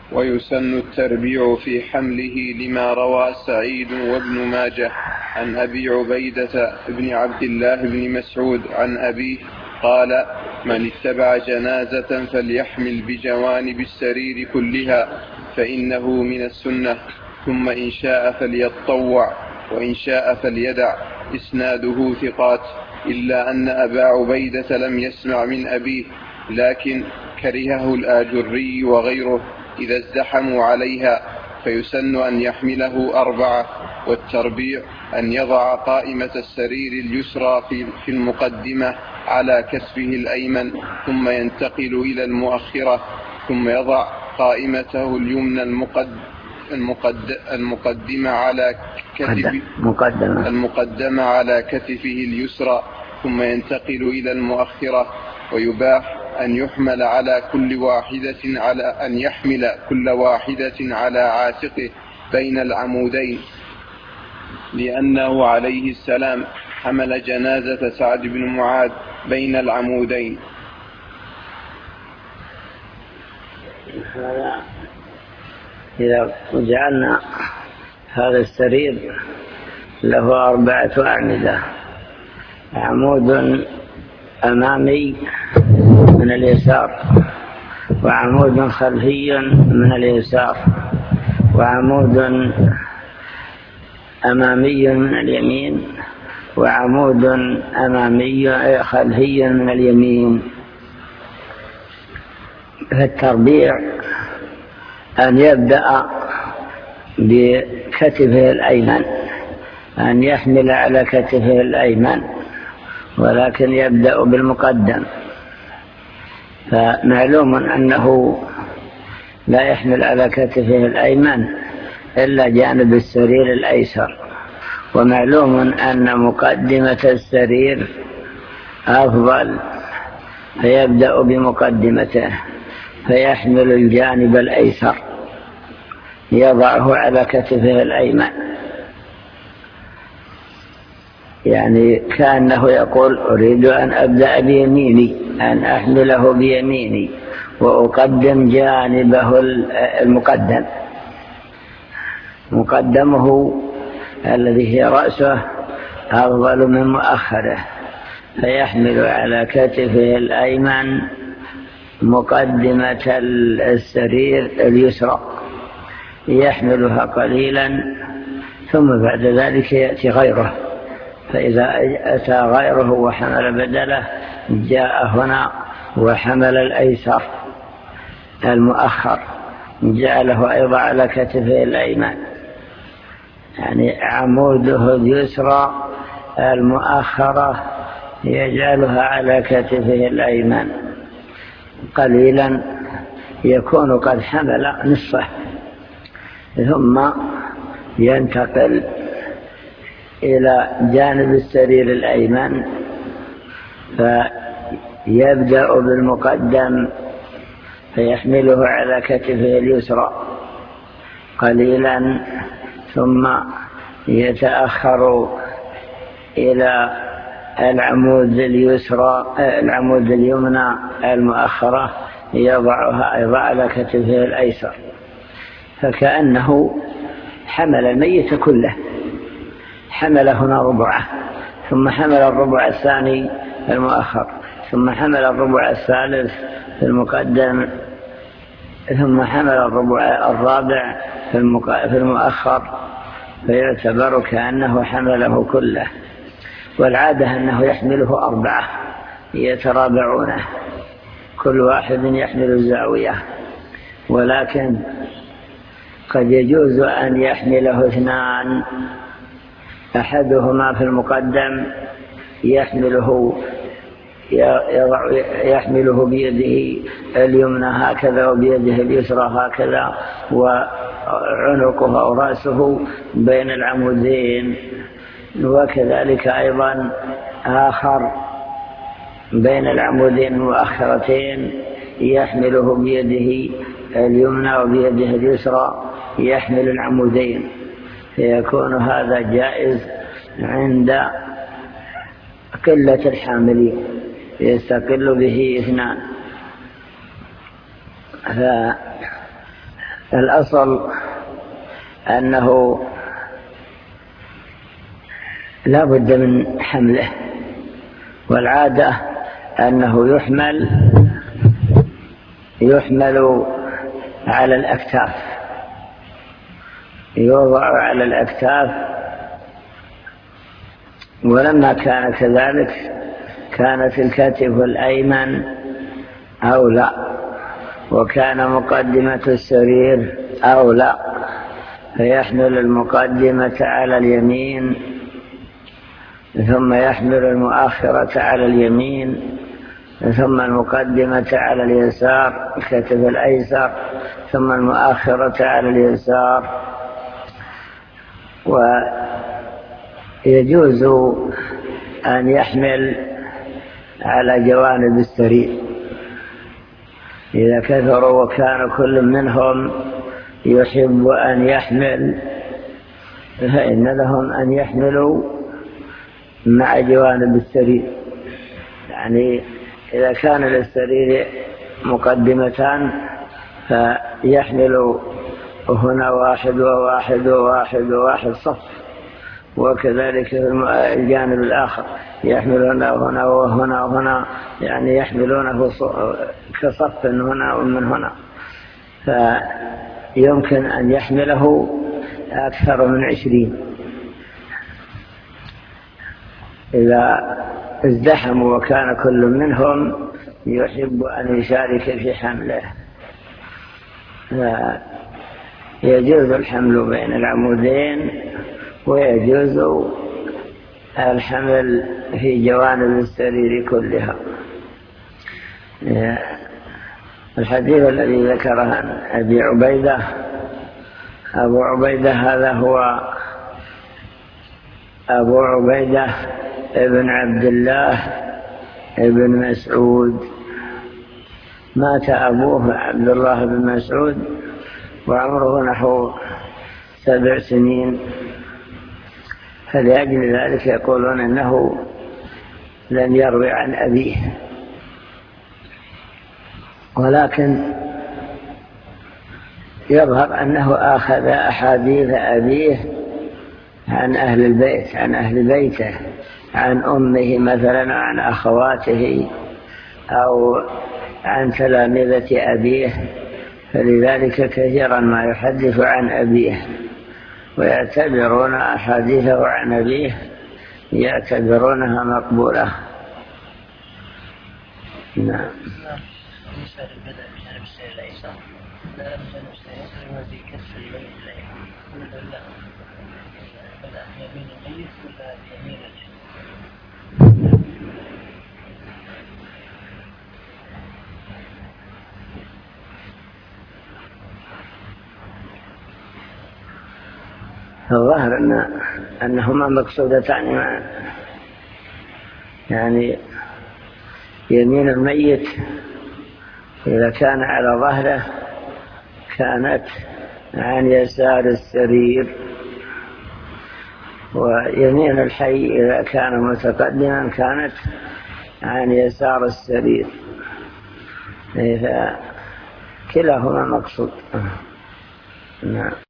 ويسن التربيع في حمله لما روى سعيد وابن ماجه عن أبي عبيدة بن عبد الله بن مسعود عن أبيه قال: من اتبع جنازة فليحمل بجوانب السرير كلها فإنه من السنة، ثم إن شاء فليتطوع وإن شاء فليدع. إسناده ثقات، إلا أن أبا عبيدة لم يسمع من أبيه، لكن كرهه الآجري وغيره إذا ازدحموا عليها، فيسن أن يحمله 4. والتربيع أن يضع قائمة السرير اليسرى في المقدمة على كتفه الأيمن، ثم ينتقل إلى المؤخرة، ثم يضع قائمته اليمنى المقدمة على كتفه اليسرى، ثم ينتقل إلى المؤخرة. ويباح أن يحمل كل واحدة على عاتقه بين العمودين، لأنه عليه السلام حمل جنازة سعد بن معاذ بين العمودين. إذا جعلنا هذا السرير له 4 أعمدة: عمود أمامي من اليسار، وعمود خلفي من اليسار، وعمود أمامي من اليمين، وعمود أمامي خلفي من اليمين. فالتربيع أن يبدأ بكتفه الأيمن، أن يحمل على كتفه الأيمن، ولكن يبدأ بالمقدم. فمعلوم أنه لا يحمل على كتفه الأيمن إلا جانب السرير الأيسر، ومعلوم أن مقدمة السرير أفضل، فيبدأ بمقدمته، فيحمل الجانب الأيسر يضعه على كتفه الأيمن، يعني كأنه يقول: أريد أن أبدأ بيميني، أن أحمله بيميني وأقدم جانبه المقدم، مقدمه الذي هي رأسه أفضل من مؤخره، فيحمل على كتفه الأيمن مقدمة السرير اليسرى، يحملها قليلا، ثم بعد ذلك يأتي غيره، فإذا أتى غيره وحمل بدله جاء هنا وحمل الأيسر المؤخر، جعله أيضا على كتفه الأيمن، يعني عموده اليسرى المؤخرة يجعلها على كتفه الأيمن قليلا، يكون قد حمل نصفه، ثم ينتقل إلى جانب السرير الأيمن، فيبدأ بالمقدم فيحمله على كتفه اليسرى قليلا، ثم يتأخر إلى العمود اليمنى المؤخرة، يضعها أيضا على كتفه الأيسر، فكأنه حمل الميت كله، حمل هنا ربعه، ثم حمل الربع الثاني في المؤخر، ثم حمل الربع الثالث في المقدم، ثم حمل الربع الرابع في المؤخر، فيعتبر كأنه حمله كله. والعادة أنه يحمله 4 يترابعونه، كل واحد يحمل الزاوية، ولكن قد يجوز أن يحمله 2، أحدهما في المقدم يحمله بيده اليمنى هكذا وبيده اليسرى هكذا، وعنقه أو رأسه بين العمودين، وكذلك أيضا آخر بين العمودين المؤخرتين يحمله بيده اليمنى وبيده اليسرى، يحمل العمودين، فيكون هذا جائز عند قلة الحاملين، يستقل به 2. الأصل أنه لا بد من حمله، والعادة أنه يحمل على الأكتاف، يوضع على الأكتاف. ولما كان كذلك كانت الكتف الأيمن أولى، وكان مقدمة السرير أولى، فيحمل المقدمة على اليمين، ثم يحمل المؤخرة على اليمين، ثم المقدمة على اليسار الكتف الأيسر، ثم المؤخرة على اليسار. ويجوز أن يحمل على جوانب السرير إذا كثروا وكان كل منهم يحب أن يحمل، فإن لهم أن يحملوا مع جوانب السرير. يعني إذا كان للسرير مقدمتان فيحمل هنا واحد وواحد وواحد وواحد صف، وكذلك في الجانب الآخر يحمل هنا وهنا وهنا وهنا، يعني يحملونه كصف هنا ومن هنا، فيمكن أن يحمله أكثر من 20 إذا ازدحموا وكان كل منهم يحب أن يشارك في حمله. يجوز الحمل بين العمودين، ويجوز الحمل في جوانب السرير كلها. الحديث الذي ذكره عن أبي عبيدة، أبو عبيدة هذا هو أبو عبيدة ابن عبد الله ابن مسعود. مات أبوه عبد الله بن مسعود وعمره نحو 7 سنين، فلأجل ذلك يقولون أنه لم يروي عن أبيه، ولكن يظهر أنه أخذ أحاديث أبيه عن أهل البيت، عن أهل بيته، عن أمه مثلا، عن أخواته، أو عن تلامذة أبيه، فلذلك كثيرا ما يحدث عن أبيه، ويعتبرون أحاديثه عن أبيه يعتبرونها مقبولة. نعم. الظاهر أنهما مقصودتان، يعني يمين الميت إذا كان على ظهره كانت عن يسار السرير، ويمين الحي إذا كان متقدما كانت عن يسار السرير، كلاهما مقصود. نعم.